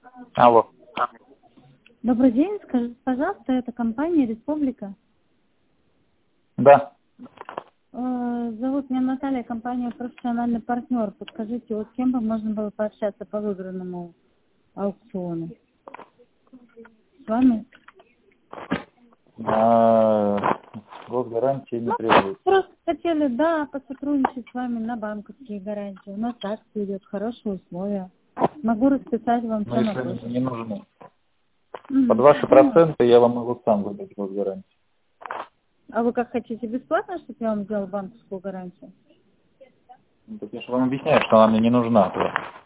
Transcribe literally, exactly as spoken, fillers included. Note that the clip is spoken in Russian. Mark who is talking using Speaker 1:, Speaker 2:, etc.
Speaker 1: Алло.
Speaker 2: Добрый день, скажите, пожалуйста, это компания «Республика».
Speaker 1: Да.
Speaker 2: Э, Зовут меня Наталья, компания «Профессиональный партнер». Подскажите, вот с кем бы можно было пообщаться по выигранному аукциону? С вами?
Speaker 1: А, госгарантии не
Speaker 2: Ну,
Speaker 1: требуется.
Speaker 2: просто хотели, да, посотрудничать с вами на банковские гарантии. У нас акция идет, хорошие условия. Могу расписать вам
Speaker 1: Но
Speaker 2: все на
Speaker 1: если они
Speaker 2: почту.
Speaker 1: не нужны.
Speaker 2: Мгм,
Speaker 1: Под ваши
Speaker 2: поняла.
Speaker 1: проценты я вам могу сам выдать госгарантию.
Speaker 2: А вы как хотите, бесплатно, чтобы я вам сделала банковскую гарантию?
Speaker 1: Ну, так я же вам объясняю, что она мне не нужна.